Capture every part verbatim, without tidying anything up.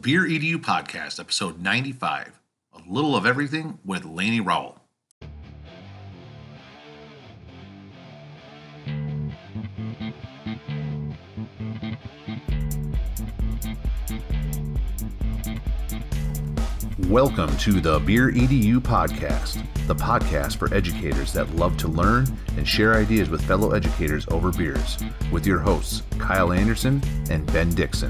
Beer E D U Podcast, episode ninety-five, A Little of Everything with Laney Rowell. Welcome to the Beer E D U Podcast, the podcast for educators that love to learn and share ideas with fellow educators over beers, with your hosts, Kyle Anderson and Ben Dixon.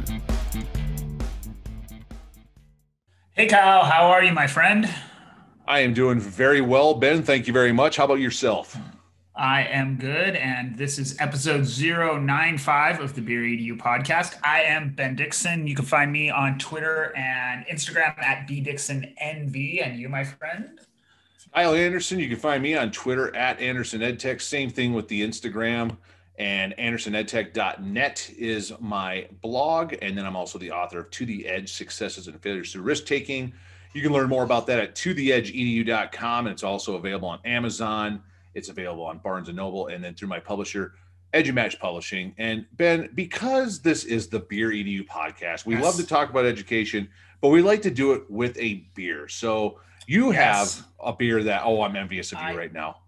Hey Kyle, how are you, my friend? I am doing very well, Ben. Thank you very much. How about yourself? I am good, and this is episode zero nine five of the Beer E D U podcast. I am Ben Dixon. You can find me on Twitter and Instagram at b dixon n v. And you, my friend? Kyle Anderson. You can find me on Twitter at Anderson EdTech. Same thing with the Instagram, and anderson edtech dot net is my blog. And then I'm also the author of To the Edge, Successes and Failures Through Risk-Taking. You can learn more about that at to the edge e d u dot com, and it's also available on Amazon. It's available on Barnes and Noble, and then through my publisher, EduMatch Publishing. And Ben, because this is the Beer E D U podcast, we yes. love to talk about education, but we like to do it with a beer. So you yes. have a beer that, oh, I'm envious of you I, right now.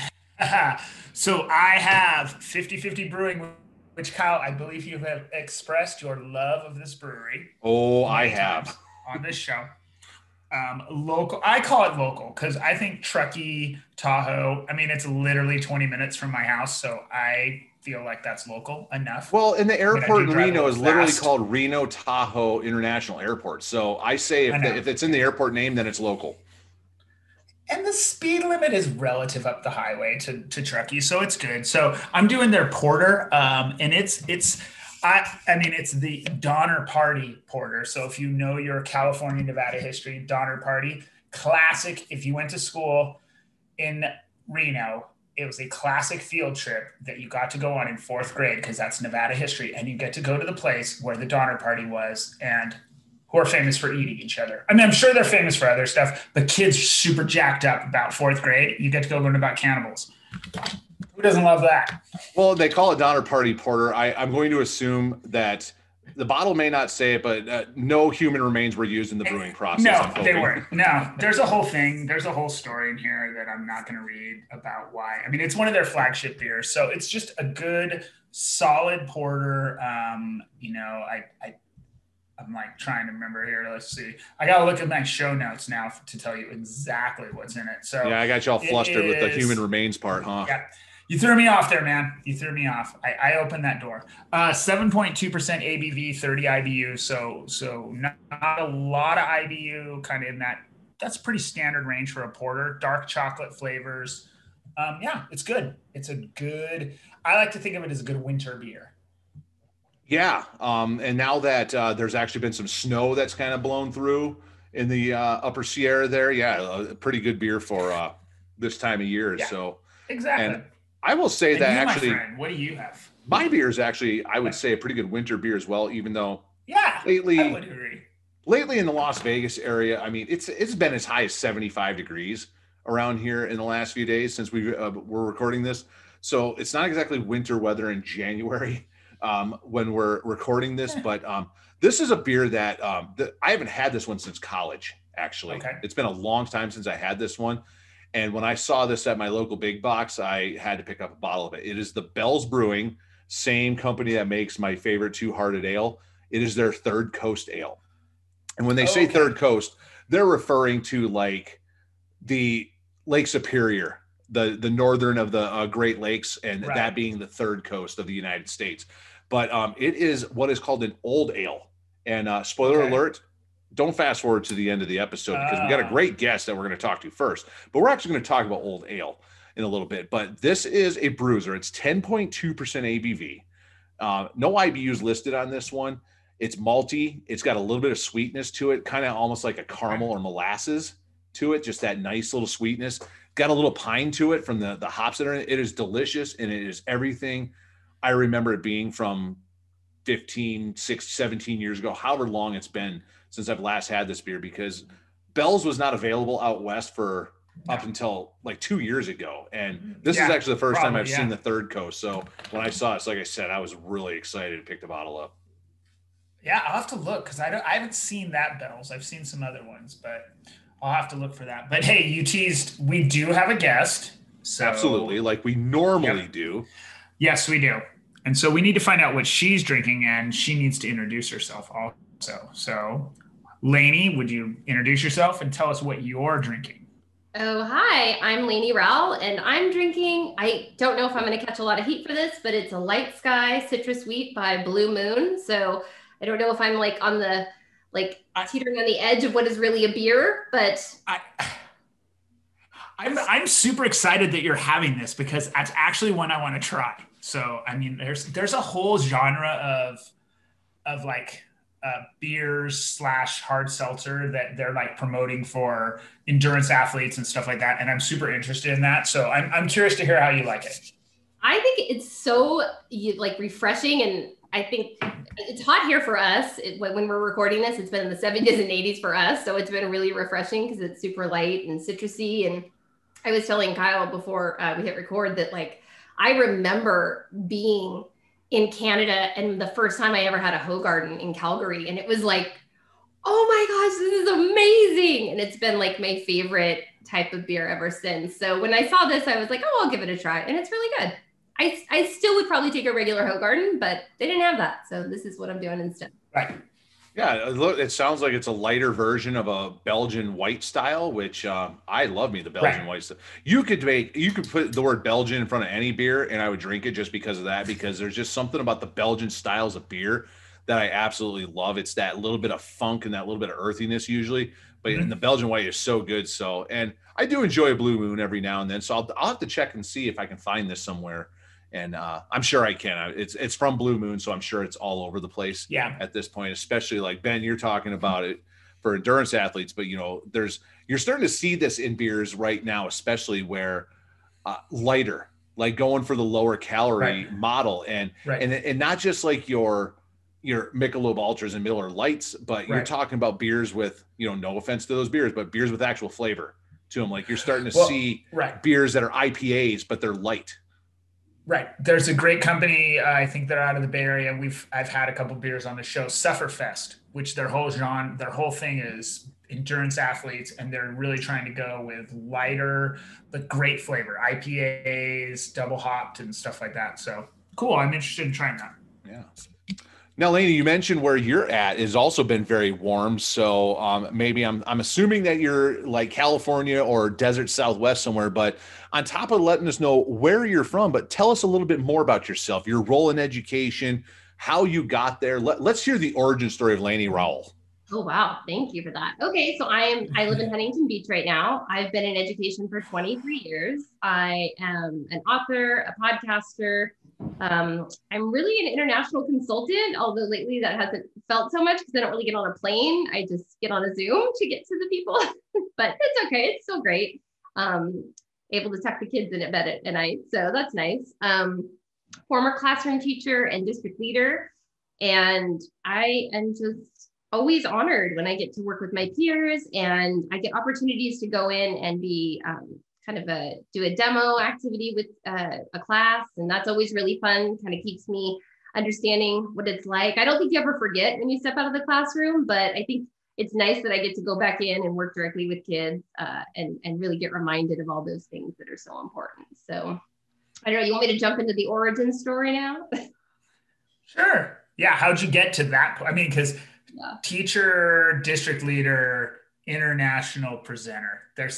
So I have fifty fifty Brewing, which, Kyle, I believe you have expressed your love of this brewery. Oh, I have. On this show. Um, local, I call it local because I think Truckee, Tahoe, I mean, it's literally twenty minutes from my house. So I feel like that's local enough. Well, and the airport in Reno is literally called Reno Tahoe International Airport. So I say if, I the, if it's in the airport name, then it's local. And the speed limit is relative up the highway to, to Truckee. So it's good. So I'm doing their porter um, and it's, it's, I, I mean, it's the Donner Party porter. So if you know your California, Nevada history, Donner Party, classic. If you went to school in Reno, it was a classic field trip that you got to go on in fourth grade because that's Nevada history. And you get to go to the place where the Donner Party was and who are famous for eating each other. I mean, I'm sure they're famous for other stuff, but kids super jacked up about fourth grade. You get to go learn about cannibals. Who doesn't love that? Well, they call it Donner Party Porter. I, I'm going to assume that the bottle may not say it, but uh, no human remains were used in the brewing process. No, they weren't. No, there's a whole thing. There's a whole story in here that I'm not going to read about why. I mean, it's one of their flagship beers. So it's just a good, solid porter. Um, you know, I, I, I'm like trying to remember here. Let's see. I got to look at my show notes now to tell you exactly what's in it. So yeah, I got you all flustered with the human remains part, huh? Yeah. You threw me off there, man. You threw me off. I, I opened that door. Uh, seven point two percent A B V, thirty I B U. So, so not, not a lot of I B U, kind of in that. That's pretty standard range for a porter. Dark chocolate flavors. Um, yeah, it's good. It's a good. I like to think of it as a good winter beer. Yeah, um, and now that uh, there's actually been some snow that's kind of blown through in the uh, Upper Sierra there, yeah, a pretty good beer for uh, this time of year. Yeah, so exactly. And I will say and that you, actually, my friend, what do you have? My beer is actually, I would say, a pretty good winter beer as well. Even though, yeah, lately, I would agree. Lately in the Las Vegas area, I mean, it's it's been as high as seventy-five degrees around here in the last few days since we uh, were recording this. So it's not exactly winter weather in January um, when we're recording this, but um, this is a beer that um, the, I haven't had this one since college. Actually, okay. It's been a long time since I had this one. And when I saw this at my local big box, I had to pick up a bottle of it. It is the Bell's Brewing, same company that makes my favorite Two-Hearted Ale. It is their Third Coast Ale. And when they oh, say okay. Third Coast, they're referring to like the Lake Superior, the, the northern of the uh, Great Lakes, and right. that being the third coast of the United States. But um, it is what is called an old ale. And uh, spoiler okay. alert, don't fast forward to the end of the episode because we got a great guest that we're going to talk to first. But we're actually going to talk about old ale in a little bit. But this is a bruiser. It's ten point two percent A B V. Uh, no I B Us listed on this one. It's malty. It's got a little bit of sweetness to it, kind of almost like a caramel or molasses to it, just that nice little sweetness. Got a little pine to it from the, the hops that are in it. It is delicious, and it is everything I remember it being from fifteen, sixteen, seventeen years ago, however long it's been since I've last had this beer, because Bell's was not available out west for up until like two years ago. And this yeah, is actually the first probably, time I've yeah. seen the Third Coast. So when I saw it, so like I said, I was really excited to pick the bottle up. Yeah, I'll have to look because I don't. I haven't seen that Bell's. I've seen some other ones, but I'll have to look for that. But hey, you teased. We do have a guest, Absolutely, so like we normally yep, do. yes, we do. And so we need to find out what she's drinking, and she needs to introduce herself also. So, Lainey, would you introduce yourself and tell us what you're drinking? Oh, hi, I'm Lainey Rowell, and I'm drinking. I don't know if I'm going to catch a lot of heat for this, but it's a Light Sky Citrus Wheat by Blue Moon. So I don't know if I'm like on the, like I, teetering on the edge of what is really a beer, but I, I'm I'm super excited that you're having this because that's actually one I want to try. So I mean, there's there's a whole genre of of like uh, beers slash hard seltzer that they're like promoting for endurance athletes and stuff like that, and I'm super interested in that. So I'm I'm curious to hear how you like it. I think it's so like refreshing, and I think it's hot here for us it, when we're recording this. It's been in the seventies and eighties for us, so it's been really refreshing because it's super light and citrusy. And I was telling Kyle before uh, we hit record that like I remember being in Canada and the first time I ever had a Hoegaarden in Calgary, and it was like, oh my gosh, this is amazing. And it's been like my favorite type of beer ever since. So when I saw this, I was like, oh, I'll give it a try, and it's really good. I, I still would probably take a regular Hoegaarden, but they didn't have that. So this is what I'm doing instead. Right. Yeah, look, it sounds like it's a lighter version of a Belgian white style, which um, I love me the Belgian Right. white style. You could make, you could put the word Belgian in front of any beer, and I would drink it just because of that. Because there's just something about the Belgian styles of beer that I absolutely love. It's that little bit of funk and that little bit of earthiness usually, but Mhm. and the Belgian white is so good. So, and I do enjoy a Blue Moon every now and then. So I'll, I'll have to check and see if I can find this somewhere. And uh, I'm sure I can. It's it's from Blue Moon, so I'm sure it's all over the place Yeah. at this point. Especially like Ben, you're talking about it for endurance athletes, but you know, there's you're starting to see this in beers right now, especially where uh, lighter, like going for the lower calorie Right. model, and Right. and and not just like your your Michelob Ultras and Miller Lights, but you're Right. talking about beers with, you know, no offense to those beers, but beers with actual flavor to them. Like you're starting to Well, see right. beers that are I P As, but they're light. Right. There's a great company. Uh, I think they're out of the Bay Area. We've I've had a couple beers on the show, Sufferfest, which their whole genre, their whole thing is endurance athletes, and they're really trying to go with lighter but great flavor, I P As, double hopped, and stuff like that. So cool. I'm interested in trying that. Yeah. Now, Lainey, you mentioned where you're at has also been very warm. So um, maybe I'm I'm assuming that you're like California or desert Southwest somewhere. But on top of letting us know where you're from, but tell us a little bit more about yourself, your role in education, how you got there. Let, let's hear the origin story of Lainey Rowell. Oh, wow. Thank you for that. Okay. So I am, I live in Huntington Beach right now. I've been in education for twenty-three years. I am an author, a podcaster. Um, I'm really an international consultant, although lately that hasn't felt so much because I don't really get on a plane. I just get on a Zoom to get to the people, but it's okay. It's still great. Um, able to tuck the kids in at bed at, at night. So that's nice. Um, former classroom teacher and district leader. And I am just always honored when I get to work with my peers and I get opportunities to go in and be um, kind of a do a demo activity with uh, a class. And that's always really fun, kind of keeps me understanding what it's like. I don't think you ever forget when you step out of the classroom, but I think it's nice that I get to go back in and work directly with kids uh, and, and really get reminded of all those things that are so important. So I don't know, you want me to jump into the origin story now? Sure. Yeah. How'd you get to that point? I mean, because Yeah. teacher, district leader, international presenter. There's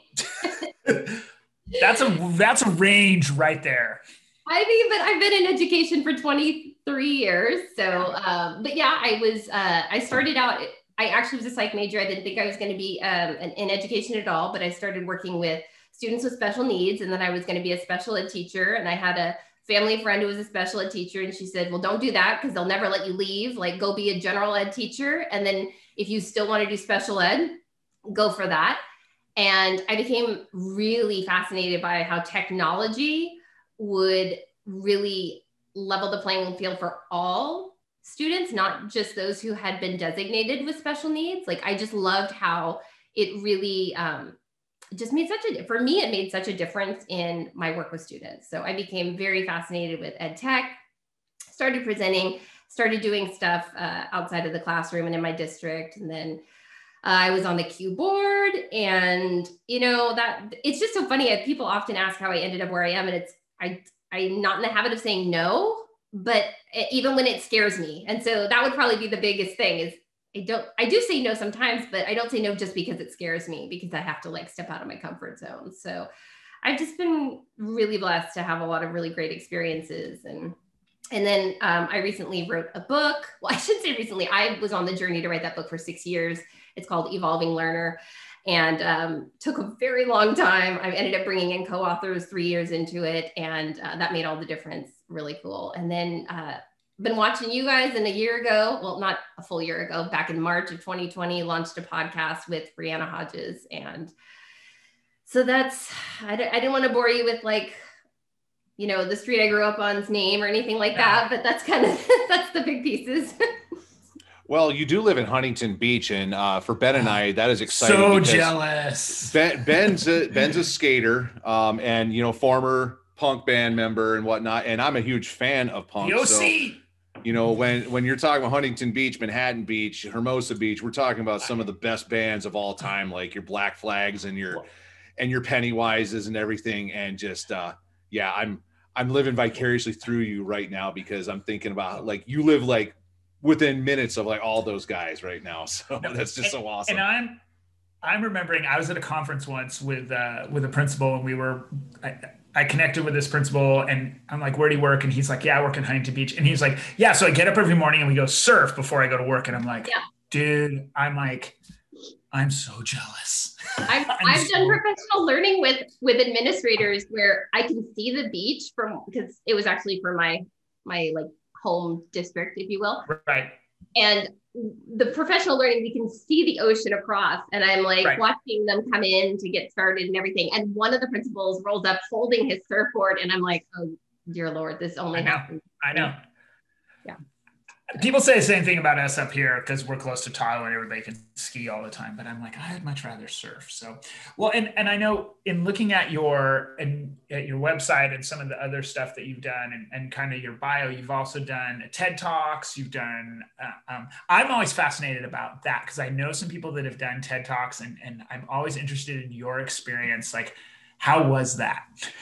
that's a that's a range right there. I mean, but I've been in education for twenty-three years. So, um, but yeah, I was, uh, I started out, I actually was a psych major. I didn't think I was going to be um, in, in education at all, but I started working with students with special needs. And then I was going to be a special ed teacher. And I had a family friend who was a special ed teacher. And she said, well, don't do that because they'll never let you leave. Like, go be a general ed teacher. And then if you still want to do special ed, go for that. And I became really fascinated by how technology would really level the playing field for all students, not just those who had been designated with special needs. Like, I just loved how it really um, just made such a, for me, it made such a difference in my work with students. So I became very fascinated with ed tech, started presenting started doing stuff uh, outside of the classroom and in my district. And then uh, I was on the Q board, and, you know, that it's just so funny. People often ask how I ended up where I am. And it's, I, I'm not in the habit of saying no, but even when it scares me. And so that would probably be the biggest thing is I don't, I do say no sometimes, but I don't say no just because it scares me, because I have to like step out of my comfort zone. So I've just been really blessed to have a lot of really great experiences. And, and then um, I recently wrote a book. Well, I shouldn't say recently, I was on the journey to write that book for six years. It's called Evolving Learner, and um, took a very long time. I ended up bringing in co-authors three years into it, and uh, that made all the difference. Really cool. And then uh, been watching you guys, and a year ago, well, not a full year ago, back in March of twenty twenty, launched a podcast with Brianna Hodges. And so that's, I, d- I didn't want to bore you with like, you know, the street I grew up on's name or anything like that, but that's kind of, that's the big pieces. Well, you do live in Huntington Beach, and uh, for Ben and I, that is exciting. So jealous. Ben, Ben's a, Ben's a skater, um, and you know, former punk band member and whatnot, and I'm a huge fan of punk. The O C. So, you know, when when you're talking about Huntington Beach, Manhattan Beach, Hermosa Beach, we're talking about some of the best bands of all time, like your Black Flags and your and your Pennywises and everything. And just uh, yeah, I'm I'm living vicariously through you right now, because I'm thinking about like you live like within minutes of like all those guys right now. So no, that's just and, so awesome. And I'm, I'm remembering I was at a conference once with, uh, with a principal, and we were, I, I connected with this principal, and I'm like, where do you work? And he's like, yeah, I work in Huntington Beach. And he's like, yeah. So I get up every morning and we go surf before I go to work. And I'm like, yeah. Dude, I'm like, I'm so jealous. I've, I've so... done professional learning with, with administrators where I can see the beach from, because it was actually for my, my like, home district, if you will. Right. And the professional learning, we can see the ocean across, and I'm like right. watching them come in to get started and everything. And one of the principals rolls up holding his surfboard, and I'm like, oh dear Lord, this only I know. happens. I know. Yeah. People say the same thing about us up here because we're close to Tahoe and everybody can ski all the time. But I'm like, I'd much rather surf. So, well, and and I know in looking at your and at your website and some of the other stuff that you've done, and, and kind of your bio, you've also done TED Talks. You've done. Uh, um, I'm always fascinated about that because I know some people that have done TED Talks, and and I'm always interested in your experience. Like, how was that?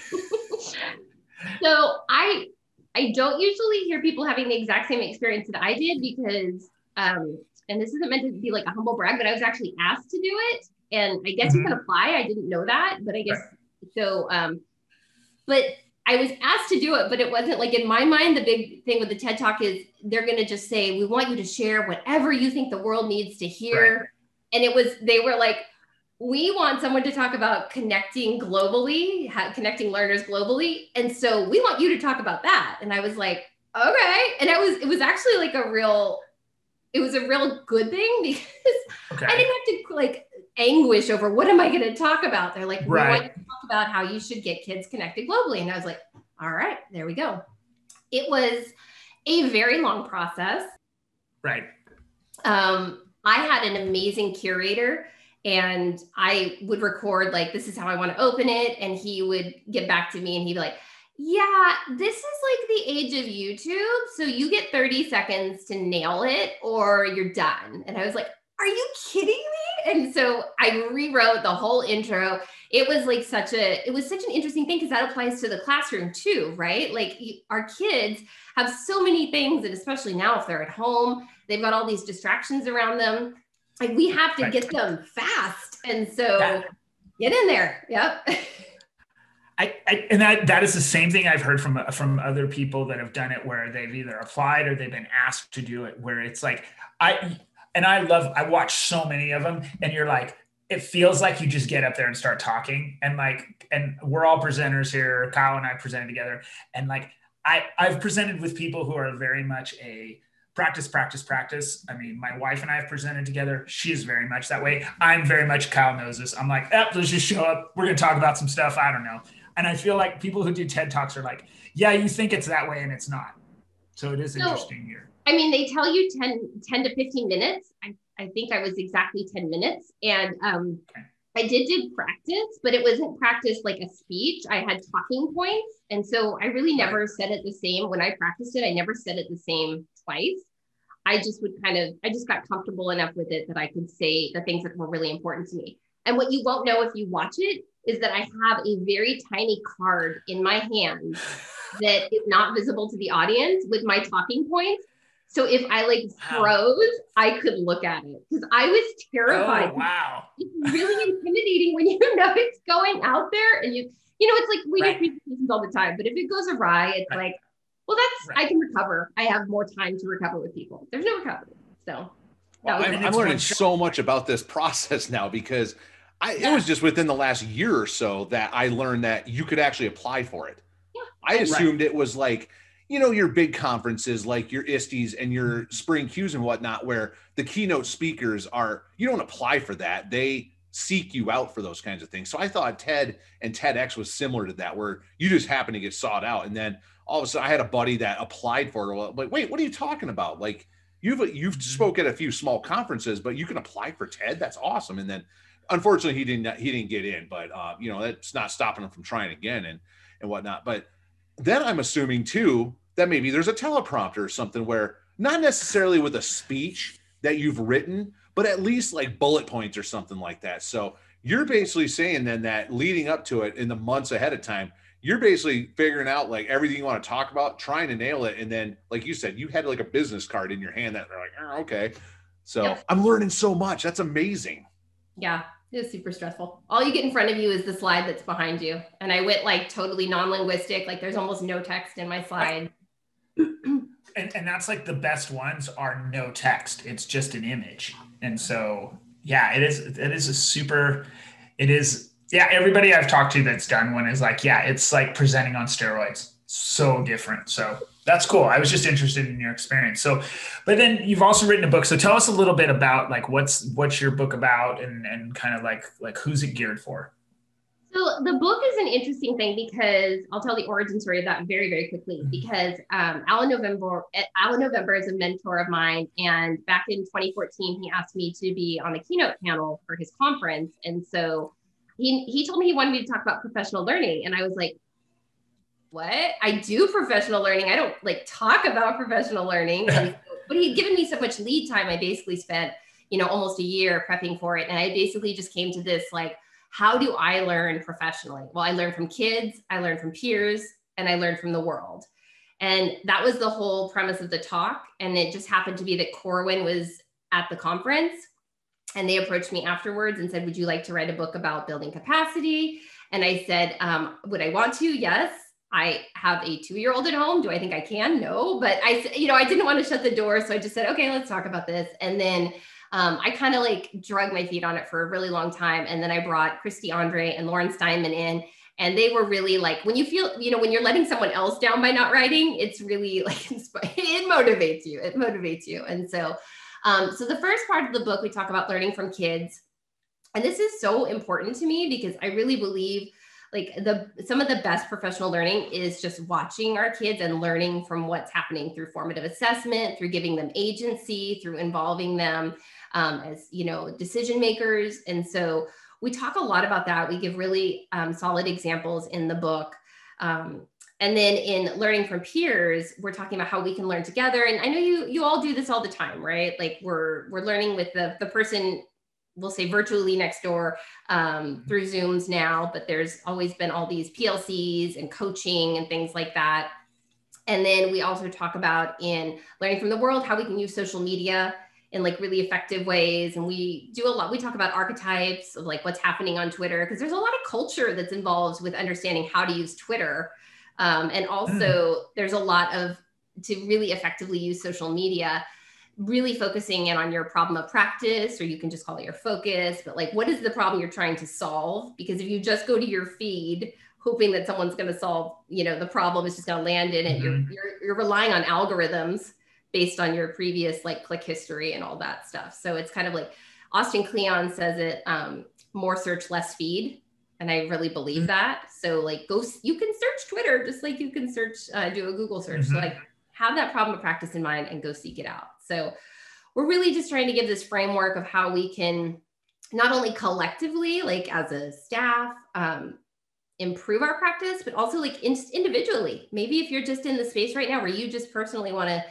So I. I don't usually hear people having the exact same experience that I did because, um, and this isn't meant to be like a humble brag, but I was actually asked to do it. And I guess mm-hmm. you can apply. I didn't know that, but I guess right. so. Um, but I was asked to do it, but it wasn't like in my mind, the big thing with the TED Talk is they're going to just say, we want you to share whatever you think the world needs to hear. Right. And it was, they were like, we want someone to talk about connecting globally, connecting learners globally. And so we want you to talk about that. And I was like, okay. And it was, it was actually like a real, it was a real good thing because okay. I didn't have to like anguish over what am I going to talk about? They're like, we right. want you to talk about how you should get kids connected globally. And I was like, all right, there we go. It was a very long process. Right. Um, I had an amazing curator. And I would record like, this is how I want to open it. And he would get back to me and he'd be like, yeah, this is like the age of YouTube. So you get thirty seconds to nail it or you're done. And I was like, are you kidding me? And so I rewrote the whole intro. It was like such a, it was such an interesting thing because that applies to the classroom too, right? Like our kids have so many things, and especially now if they're at home, they've got all these distractions around them. Like we have to get them fast. And so yeah. get in there. Yep. I, I, and that, that is the same thing I've heard from, from other people that have done it where they've either applied or they've been asked to do it, where it's like, I, and I love, I watch so many of them and you're like, it feels like you just get up there and start talking. And like, and we're all presenters here. Kyle and I presented together. And like, I, I've presented with people who are very much a, practice, practice, practice. I mean, my wife and I have presented together. She's very much that way. I'm very much Kyle knows this. I'm like, eh, let's just show up. We're going to talk about some stuff. I don't know. And I feel like people who do TED Talks are like, yeah, you think it's that way and it's not. So it is so, interesting here. I mean, they tell you ten, ten to fifteen minutes. I, I think I was exactly ten minutes. And um, okay. I did do practice, but it wasn't practice like a speech. I had talking points. And so I really never said it the same. When I practiced it, I never said it the same twice. I just would kind of, I just got comfortable enough with it that I could say the things that were really important to me. And what you won't know if you watch it is that I have a very tiny card in my hand that is not visible to the audience with my talking points. So if I like froze, I could look at it because I was terrified. Oh, wow. It's really intimidating when you know it's going out there and you, you know, it's like we Right. do presentations all the time, but if it goes awry, it's Right. like, well, that's, Right. I can recover. I have more time to recover with people. There's no recovery. So Well, that I'm, was I'm it's learning one shot. so much about this process now because I, Yeah. it was just within the last year or so that I learned that you could actually apply for it. Yeah. I assumed it was like, you know, your big conferences like your I S T Es and your Spring Qs and whatnot, where the keynote speakers are, you don't apply for that. They seek you out for those kinds of things. So I thought TED and TEDx was similar to that, where you just happen to get sought out. And then all of a sudden I had a buddy that applied for it. Like, wait, what are you talking about? Like you've, you've spoke at a few small conferences, but you can apply for TED. That's awesome. And then unfortunately he didn't, he didn't get in, but uh, you know, that's not stopping him from trying again and, and whatnot. But then I'm assuming too, that maybe there's a teleprompter or something where not necessarily with a speech that you've written, but at least like bullet points or something like that. So you're basically saying then that leading up to it in the months ahead of time, you're basically figuring out like everything you want to talk about, trying to nail it. And then, like you said, you had like a business card in your hand that they're like, oh, okay. So Yep. I'm learning so much. That's amazing. Yeah, it was super stressful. All you get in front of you is the slide that's behind you. And I went like totally non-linguistic, like there's almost no text in my slide. And, and that's like the best ones are no text. It's just an image. And so, yeah, it is, it is a super, it is, yeah, everybody I've talked to that's done one is like, yeah, it's like presenting on steroids. So different. So that's cool. I was just interested in your experience. So, but then you've also written a book. So tell us a little bit about like, what's, what's your book about and, and kind of like, like who's it geared for? So the book is an interesting thing because I'll tell the origin story of that very, very quickly because um, Alan November, Alan November is a mentor of mine. And back in twenty fourteen, he asked me to be on the keynote panel for his conference. And so he, he told me he wanted me to talk about professional learning. And I was like, what? I do professional learning. I don't like talk about professional learning. And, but he'd given me so much lead time. I basically spent, you know, almost a year prepping for it. And I basically just came to this like, how do I learn professionally? Well, I learned from kids, I learned from peers, and I learned from the world. And that was the whole premise of the talk. And it just happened to be that Corwin was at the conference and they approached me afterwards and said, would you like to write a book about building capacity? And I said, um, would I want to? Yes. I have a two-year-old at home. Do I think I can? No, but I, you know, I didn't want to shut the door. So I just said, okay, let's talk about this. And then Um, I kind of like drug my feet on it for a really long time. And then I brought Christy Andre and Lauren Steinman in, and they were really like, when you feel, you know, when you're letting someone else down by not writing, it's really like, it motivates you, it motivates you. And so, um, so the first part of the book, we talk about learning from kids. And this is so important to me because I really believe like the, some of the best professional learning is just watching our kids and learning from what's happening through formative assessment, through giving them agency, through involving them um, as, you know, decision makers. And so we talk a lot about that. We give really um, solid examples in the book. Um, and then in learning from peers, we're talking about how we can learn together. And I know you, you all do this all the time, right? Like we're, we're learning with the, the person, we'll say virtually next door um, through Zooms now, but there's always been all these P L Cs and coaching and things like that. And then we also talk about in learning from the world, how we can use social media in like really effective ways. And we do a lot, we talk about archetypes of like what's happening on Twitter, because there's a lot of culture that's involved with understanding how to use Twitter. Um, and also mm. there's a lot of, to really effectively use social media, really focusing in on your problem of practice, or you can just call it your focus, but like, what is the problem you're trying to solve? Because if you just go to your feed, hoping that someone's going to solve, you know, the problem is just going to land in it. Mm-hmm. You're, you're, you're relying on algorithms based on your previous like click history and all that stuff. So it's kind of like Austin Kleon says it, um, more search, less feed. And I really believe mm-hmm. that. So like go, you can search Twitter, just like you can search, uh, do a Google search. Mm-hmm. So like have that problem of practice in mind and go seek it out. So we're really just trying to give this framework of how we can not only collectively, like as a staff, um, improve our practice, but also like in- individually. Maybe if you're just in the space right now where you just personally want to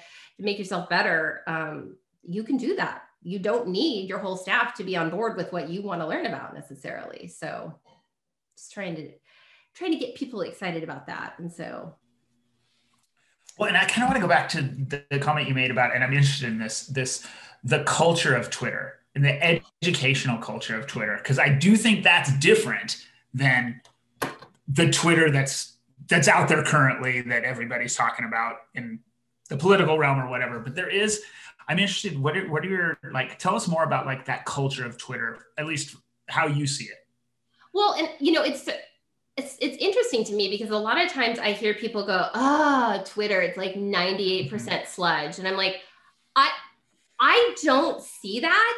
to make yourself better, um, you can do that. You don't need your whole staff to be on board with what you want to learn about necessarily. So just trying to, trying to get people excited about that. And so. Well, and I kind of want to go back to the, the comment you made about, and I'm interested in this, this, the culture of Twitter and the ed- educational culture of Twitter. Cause I do think that's different than the Twitter that's, that's out there currently that everybody's talking about in the political realm or whatever. But there is, I'm interested, what are, what are your, like, tell us more about like that culture of Twitter, at least how you see it. Well, and you know, it's, it's, it's interesting to me because a lot of times I hear people go, ah, oh, Twitter, it's like ninety-eight percent sludge. And I'm like, I, I don't see that.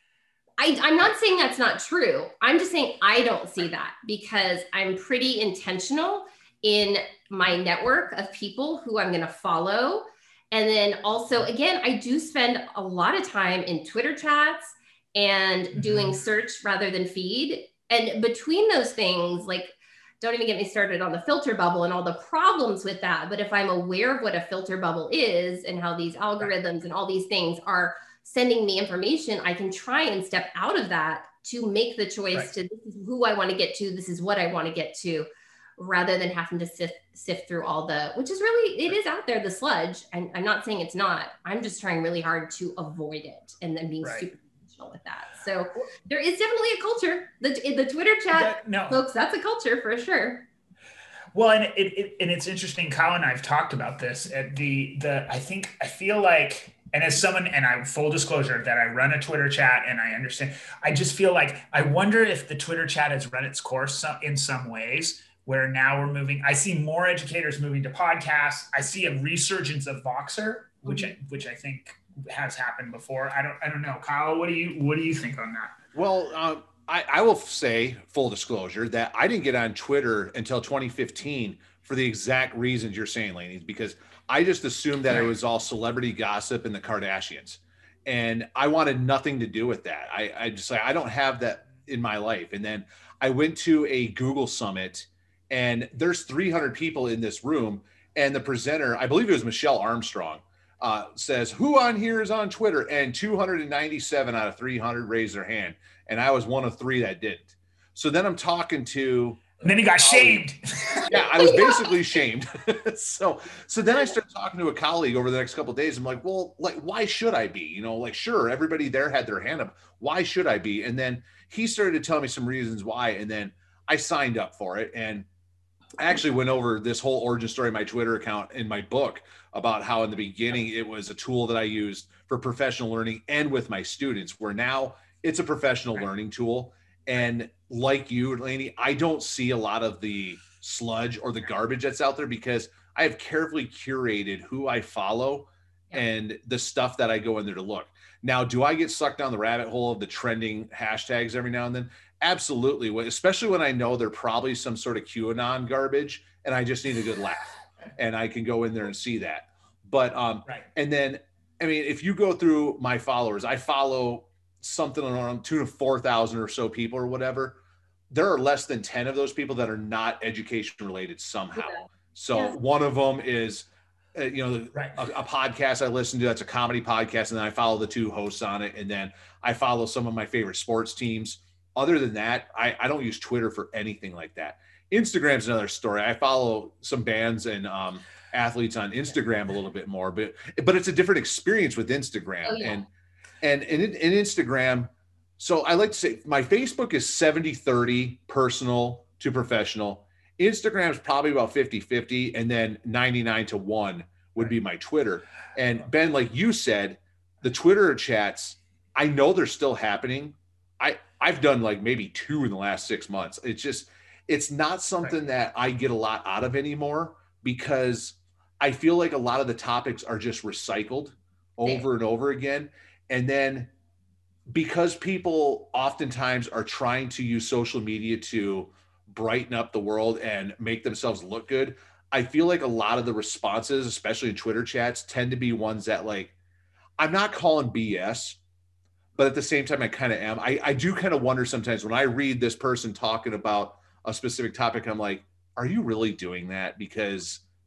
I, I'm not saying that's not true. I'm just saying I don't see that because I'm pretty intentional in my network of people who I'm going to follow. And then also, again, I do spend a lot of time in Twitter chats and mm-hmm. doing search rather than feed. And between those things, like, don't even get me started on the filter bubble and all the problems with that. But if I'm aware of what a filter bubble is and how these algorithms and all these things are sending me information, I can try and step out of that to make the choice right. to this is who I want to get to. This is what I want to get to, rather than having to sift, sift through all the, which is really, it is out there, the sludge. I'm, I'm not saying it's not. I'm just trying really hard to avoid it and then being right. super intentional with that. So there is definitely a culture. The, the Twitter chat, that, no. folks, that's a culture for sure. Well, and it, it and it's interesting. Kyle and I have talked about this at the the. I think I feel like, and as someone, and I full disclosure that I run a Twitter chat, and I understand. I just feel like I wonder if the Twitter chat has run its course some, in some ways, where now we're moving. I see more educators moving to podcasts. I see a resurgence of Voxer, which mm-hmm. I, which I think has happened before. I don't I don't know, Kyle. What do you what do you think on that? Well. Um... I, I will say, full disclosure, that I didn't get on Twitter until twenty fifteen for the exact reasons you're saying, Lainey, because I just assumed that it was all celebrity gossip and the Kardashians. And I wanted nothing to do with that. I, I just like, I don't have that in my life. And then I went to a Google summit and there's three hundred people in this room. And the presenter, I believe it was Michelle Armstrong, uh, says, who on here is on Twitter? And two hundred ninety-seven out of three hundred raised their hand. And I was one of three that didn't. So then I'm talking to. And then he got shamed. Yeah, I was basically shamed. so, so then I started talking to a colleague over the next couple of days. I'm like, well, like, why should I be? You know, like, sure, everybody there had their hand up. Why should I be? And then he started to tell me some reasons why. And then I signed up for it. And I actually went over this whole origin story of my Twitter account in my book about how in the beginning it was a tool that I used for professional learning and with my students, where now it's a professional right. learning tool. And like you, Lainey, I don't see a lot of the sludge or the garbage that's out there because I have carefully curated who I follow yeah. and the stuff that I go in there to look. Now, do I get sucked down the rabbit hole of the trending hashtags every now and then? Absolutely. Especially when I know they're probably some sort of QAnon garbage and I just need a good laugh and I can go in there and see that. But, um, right. and then, I mean, if you go through my followers, I follow something around two to four thousand or so people or whatever. There are less than ten of those people that are not education related somehow. Yeah. So yeah. one of them is, uh, you know, right. a, a podcast I listen to, that's a comedy podcast. And then I follow the two hosts on it. And then I follow some of my favorite sports teams. Other than that, I, I don't use Twitter for anything like that. Instagram's another story. I follow some bands and um, athletes on Instagram a little bit more, but, but it's a different experience with Instagram. Oh, yeah. And, And in, in Instagram, so I like to say my Facebook is seventy thirty personal to professional. Instagram is probably about fifty fifty, and then ninety-nine to one would be my Twitter. And Ben, like you said, the Twitter chats, I know they're still happening. I, I've done like maybe two in the last six months. It's just, it's not something that I get a lot out of anymore because I feel like a lot of the topics are just recycled over and over again. And then because people oftentimes are trying to use social media to brighten up the world and make themselves look good, I feel like a lot of the responses, especially in Twitter chats, tend to be ones that, like, I'm not calling B S, but at the same time, I kind of am. I, I do kind of wonder sometimes when I read this person talking about a specific topic, I'm like, are you really doing that? Because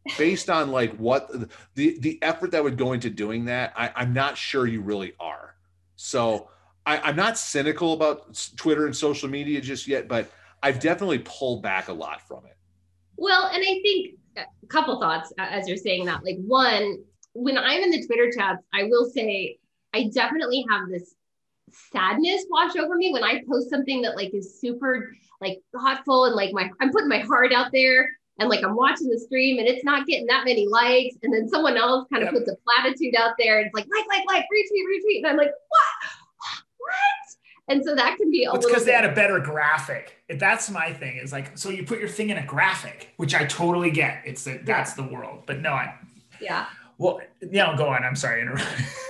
based on like what the, the effort that would go into doing that, I, I'm not sure you really are. So I, I'm not cynical about Twitter and social media just yet, but I've definitely pulled back a lot from it. Well, and I think a couple thoughts as you're saying that. Like, one, when I'm in the Twitter chats, I will say I definitely have this sadness wash over me when I post something that like is super like thoughtful and like my I'm putting my heart out there and like I'm watching the stream and it's not getting that many likes, and then someone else kind of yep. puts a platitude out there and it's like like like like retweet retweet and I'm like what what and so that can be a it's little because they had a better graphic. That's my thing, is like, so you put your thing in a graphic, which I totally get. It's the, that's yeah. the world, but no, I yeah. Well, yeah, go on. I'm sorry. no,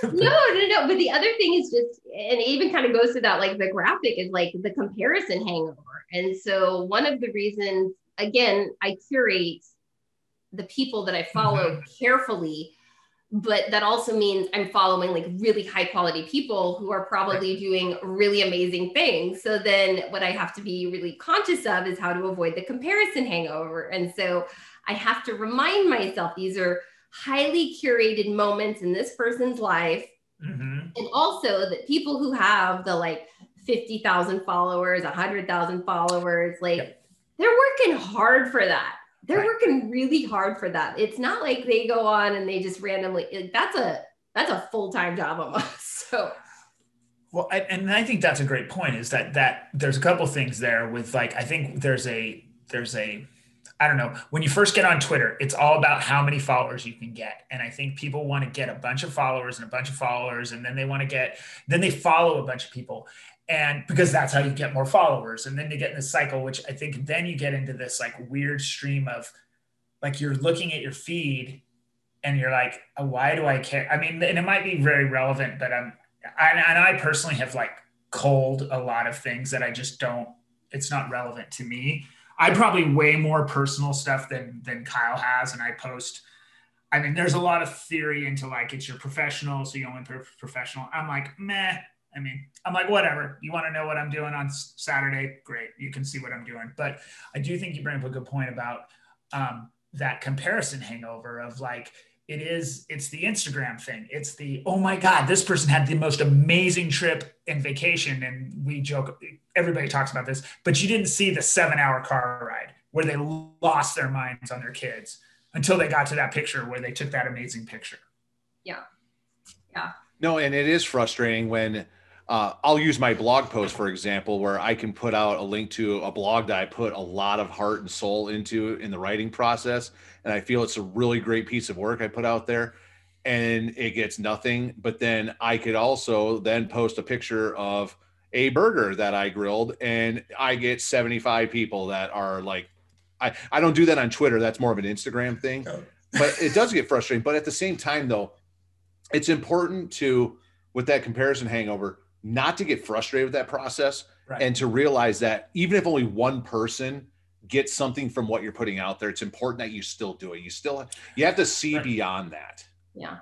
no, no. But the other thing is just, and it even kind of goes to that, like the graphic is like the comparison hangover. And so one of the reasons, again, I curate the people that I follow mm-hmm. carefully, but that also means I'm following like really high quality people who are probably right. doing really amazing things. So then what I have to be really conscious of is how to avoid the comparison hangover. And so I have to remind myself, these are highly curated moments in this person's life. Mm-hmm. And also that people who have the like fifty thousand followers, one hundred thousand followers, like yep. they're working hard for that. They're right. working really hard for that. It's not like they go on and they just randomly, that's a, that's a full-time job almost. So. Well, I, and I think that's a great point, is that, that there's a couple things there with like, I think there's a, there's a, I don't know, when you first get on Twitter, it's all about how many followers you can get. And I think people want to get a bunch of followers and a bunch of followers, and then they want to get, then they follow a bunch of people. And because that's how you get more followers. And then you get in this cycle, which I think then you get into this like weird stream of like, you're looking at your feed and you're like, oh, why do I care? I mean, and it might be very relevant, but I'm, I, and I personally have like culled a lot of things that I just don't, it's not relevant to me. I probably way more personal stuff than than Kyle has, and I post. I mean, there's a lot of theory into like it's your professional, so you only put professional. I'm like, meh. I mean, I'm like, whatever. You want to know what I'm doing on Saturday? Great, you can see what I'm doing. But I do think you bring up a good point about um, that comparison hangover of like, it is, it's the Instagram thing. It's the, oh my God, this person had the most amazing trip and vacation. And we joke, everybody talks about this, but you didn't see the seven hour car ride where they lost their minds on their kids until they got to that picture where they took that amazing picture. Yeah. Yeah. No, and it is frustrating when uh, I'll use my blog post, for example, where I can put out a link to a blog that I put a lot of heart and soul into in the writing process. And I feel it's a really great piece of work I put out there, and it gets nothing. But then I could also then post a picture of a burger that I grilled, and I get seventy-five people that are like, I, I don't do that on Twitter. That's more of an Instagram thing, oh. But it does get frustrating. But at the same time, though, it's important to, with that comparison hangover, not to get frustrated with that process, right. And to realize that even if only one person gets something from what you're putting out there, it's important that you still do it. You still, you have to see right. beyond that. Yeah.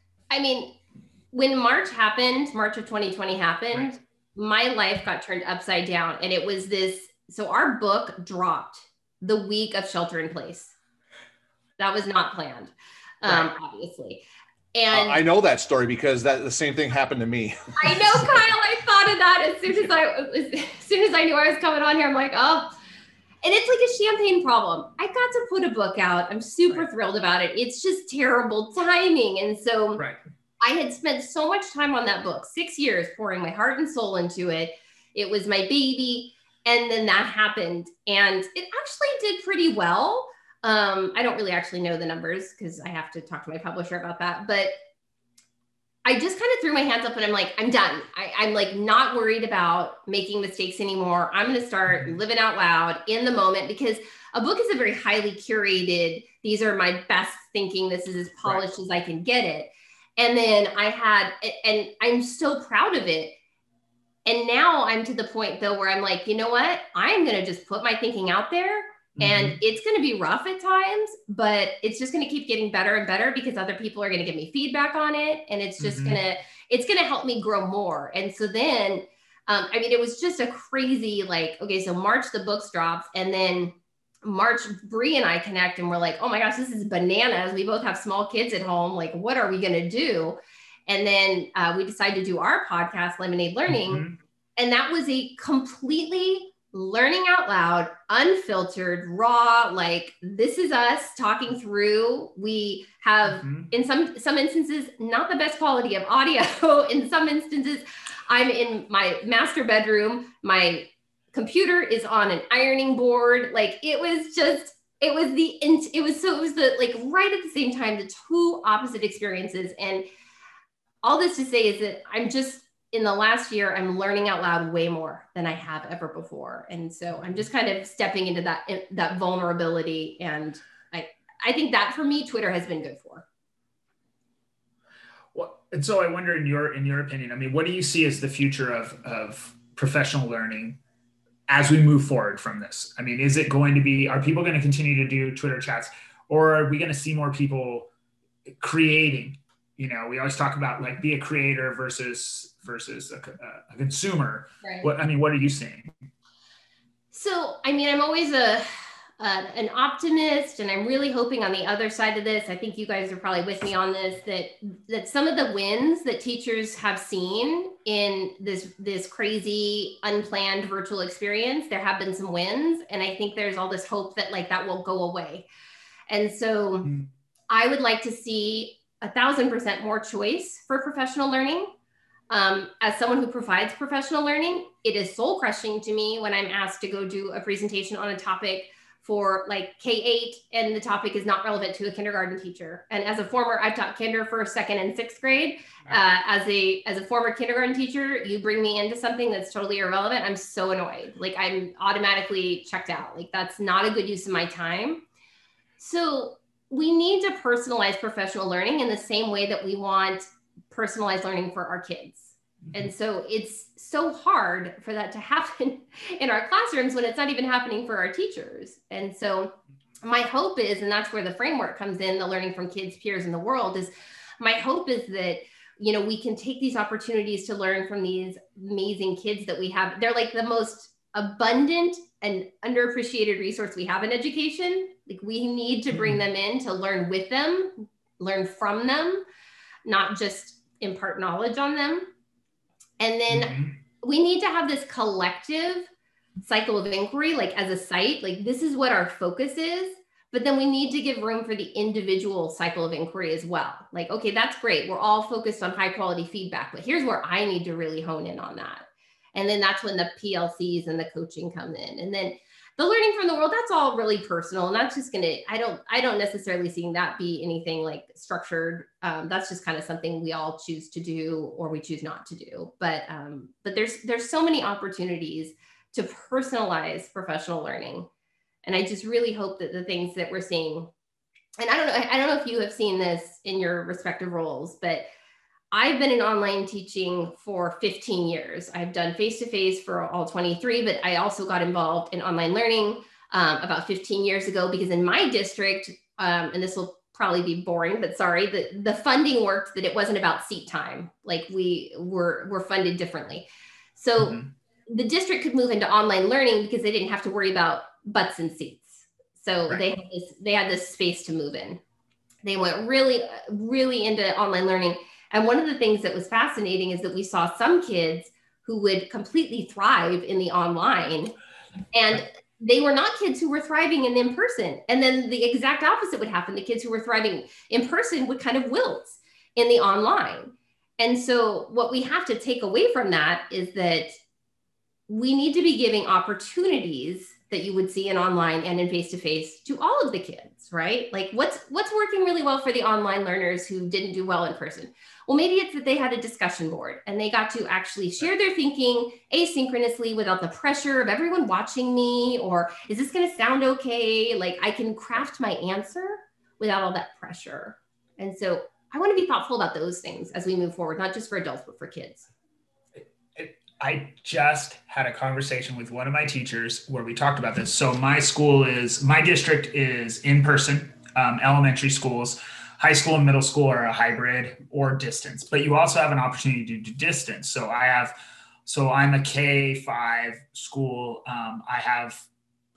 I mean, when March happened, March of twenty twenty happened, right. my life got turned upside down. And it was this, so our book dropped the week of shelter in place. That was not planned, um, right. obviously. And uh, I know that story because that the same thing happened to me. I know, Kyle, I thought of that as soon as I, as soon as I knew I was coming on here, I'm like, oh, and it's like a champagne problem. I got to put a book out. I'm super right. thrilled about it. It's just terrible timing. And so right. I had spent so much time on that book, six years pouring my heart and soul into it. It was my baby. And then that happened. And it actually did pretty well. Um, I don't really actually know the numbers because I have to talk to my publisher about that. But I just kind of threw my hands up and I'm like, I'm done. I, I'm like not worried about making mistakes anymore. I'm going to start living out loud in the moment, because a book is a very highly curated, these are my best thinking, this is as polished right. as I can get it. And then I had, and I'm so proud of it. And now I'm to the point though, where I'm like, you know what? I'm going to just put my thinking out there. And mm-hmm. it's going to be rough at times, but it's just going to keep getting better and better because other people are going to give me feedback on it. And it's just mm-hmm. going to, it's going to help me grow more. And so then, um, I mean, it was just a crazy, like, okay, so March, the books dropped. And then March, Bree and I connect and we're like, oh my gosh, this is bananas. We both have small kids at home. Like, what are we going to do? And then uh, we decided to do our podcast, Lemonade Learning. Mm-hmm. And that was a completely learning out loud, unfiltered, raw, like this is us talking through. We have mm-hmm. in some, some instances, not the best quality of audio. In some instances, I'm in my master bedroom. My computer is on an ironing board. Like it was just, it was the, it was so, it was the, like right at the same time, the two opposite experiences. And all this to say is that I'm just, in the last year, I'm learning out loud way more than I have ever before. And so I'm just kind of stepping into that, that vulnerability. And I, I think that for me, Twitter has been good for. Well, and so I wonder in your, in your opinion, I mean, what do you see as the future of, of professional learning as we move forward from this? I mean, is it going to be, are people going to continue to do Twitter chats, or are we going to see more people creating? You know, we always talk about like be a creator versus versus a, a consumer. Right. What I mean, what are you seeing? So, I mean, I'm always a uh, an optimist, and I'm really hoping on the other side of this. I think you guys are probably with me on this. That that some of the wins that teachers have seen in this this crazy unplanned virtual experience, there have been some wins, and I think there's all this hope that like that will go away. And so, mm. I would like to see a thousand percent more choice for professional learning. Um, as someone who provides professional learning, it is soul crushing to me when I'm asked to go do a presentation on a topic for like K eight and the topic is not relevant to a kindergarten teacher. And as a former, I've taught kinder for second and sixth grade. Uh, as a as a former kindergarten teacher, you bring me into something that's totally irrelevant, I'm so annoyed. Like I'm automatically checked out. Like that's not a good use of my time. So we need to personalize professional learning in the same way that we want personalized learning for our kids. Mm-hmm. And so it's so hard for that to happen in our classrooms when it's not even happening for our teachers. And so my hope is, and that's where the framework comes in, the learning from kids, peers, in the world is, my hope is that, you know, we can take these opportunities to learn from these amazing kids that we have. They're like the most abundant and underappreciated resource we have in education. Like we need to bring them in to learn with them, learn from them, not just impart knowledge on them. And then mm-hmm. we need to have this collective cycle of inquiry, like as a site, like this is what our focus is, but then we need to give room for the individual cycle of inquiry as well. Like, okay, that's great. We're all focused on high quality feedback, but here's where I need to really hone in on that. And then that's when the P L Cs and the coaching come in. And then the learning from the world, that's all really personal. And that's just gonna, I don't, I don't necessarily see that be anything like structured. Um, that's just kind of something we all choose to do or we choose not to do. But, um, but there's, there's so many opportunities to personalize professional learning. And I just really hope that the things that we're seeing, and I don't know, I don't know if you have seen this in your respective roles, but I've been in online teaching for fifteen years. I've done face-to-face for all twenty-three, but I also got involved in online learning um, about fifteen years ago, because in my district, um, and this will probably be boring, but sorry, the, the funding worked that it wasn't about seat time. Like we were, were funded differently. So mm-hmm. the district could move into online learning because they didn't have to worry about butts and seats. So right. they, had this, they had this space to move in. They went really, really into online learning. And one of the things that was fascinating is that we saw some kids who would completely thrive in the online, and they were not kids who were thriving in in-person. And then the exact opposite would happen. The kids who were thriving in person would kind of wilt in the online. And so what we have to take away from that is that we need to be giving opportunities that you would see in online and in face-to-face to all of the kids, right? Like what's what's working really well for the online learners who didn't do well in person? Well, maybe it's that they had a discussion board and they got to actually share their thinking asynchronously without the pressure of everyone watching me, or is this gonna sound okay? Like I can craft my answer without all that pressure. And so I wanna be thoughtful about those things as we move forward, not just for adults, but for kids. I just had a conversation with one of my teachers where we talked about this. So my school is, my district is in person, um, elementary schools, high school and middle school are a hybrid or distance, but you also have an opportunity to do distance. So I have, so I'm a K five school. Um, I have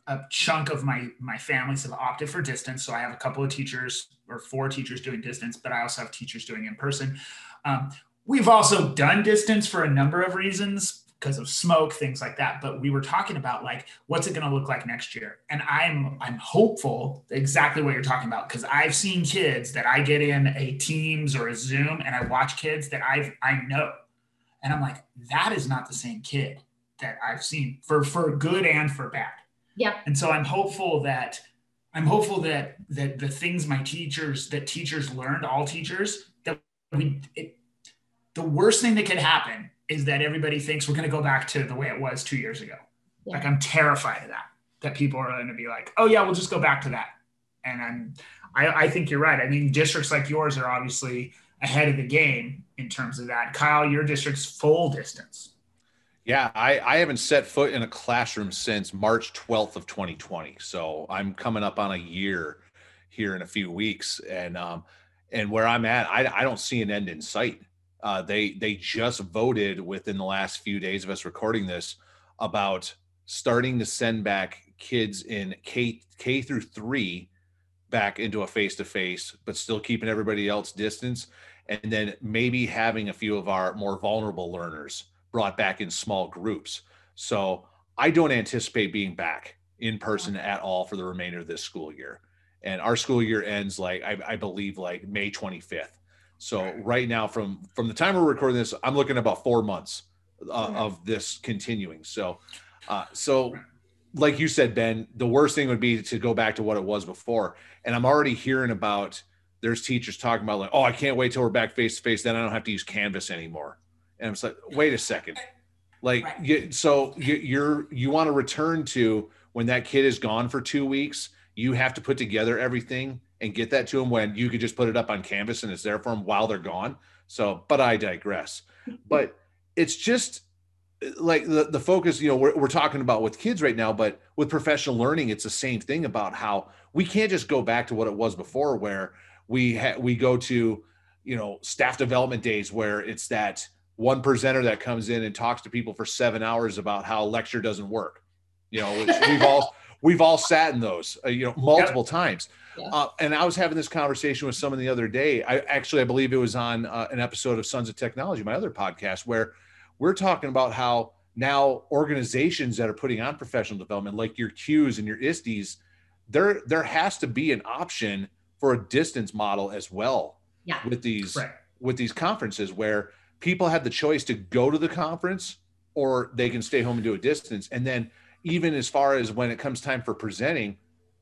a chunk of my my families have opted for distance. So I have a couple of teachers or four teachers doing distance, but I also have teachers doing in person. Um, we've also done distance for a number of reasons because of smoke, things like that. But we were talking about like, what's it going to look like next year? And I'm I'm hopeful exactly what you're talking about, because I've seen kids that I get in a Teams or a Zoom and I watch kids that I've I know, and I'm like, that is not the same kid that I've seen for for good and for bad. Yeah. And so I'm hopeful that I'm hopeful that that the things my teachers that teachers learned, all teachers, that we it, the worst thing that could happen is that everybody thinks we're going to go back to the way it was two years ago. Yeah. Like I'm terrified of that, that people are going to be like, oh yeah, we'll just go back to that. And I'm, I, I think you're right. I mean, districts like yours are obviously ahead of the game in terms of that. Kyle, your district's full distance. Yeah, I, I haven't set foot in a classroom since March twelfth of twenty twenty. So I'm coming up on a year here in a few weeks. And, um, and where I'm at, I, I don't see an end in sight. Uh, they they just voted within the last few days of us recording this about starting to send back kids in K K through three back into a face-to-face, but still keeping everybody else distance, and then maybe having a few of our more vulnerable learners brought back in small groups. So I don't anticipate being back in person at all for the remainder of this school year. And our school year ends like I, I believe like May twenty-fifth. So right now, from from the time we're recording this, I'm looking at about four months uh, of this continuing. So, uh, so like you said, Ben, the worst thing would be to go back to what it was before. And I'm already hearing about there's teachers talking about like, oh, I can't wait till we're back face to face. Then I don't have to use Canvas anymore. And I'm just like, wait a second, like you, so you, you're you want to return to when that kid is gone for two weeks. You have to put together everything and get that to them when you could just put it up on Canvas and it's there for them while they're gone. So, but I digress. But it's just like the, the focus, you know, we're, we're talking about with kids right now, but with professional learning, it's the same thing about how we can't just go back to what it was before, where we ha- we go to, you know, staff development days where it's that one presenter that comes in and talks to people for seven hours about how lecture doesn't work. You know, which we've all, we've all sat in those, uh, you know, multiple yep. times. Yeah. Uh, and I was having this conversation with someone the other day. I actually, I believe it was on uh, an episode of Sons of Technology, my other podcast, where we're talking about how now organizations that are putting on professional development, like your Qs and your I S Ds, there, there has to be an option for a distance model as well. Yeah. with these, right. with these conferences where people have the choice to go to the conference or they can stay home and do a distance. And then even as far as when it comes time for presenting,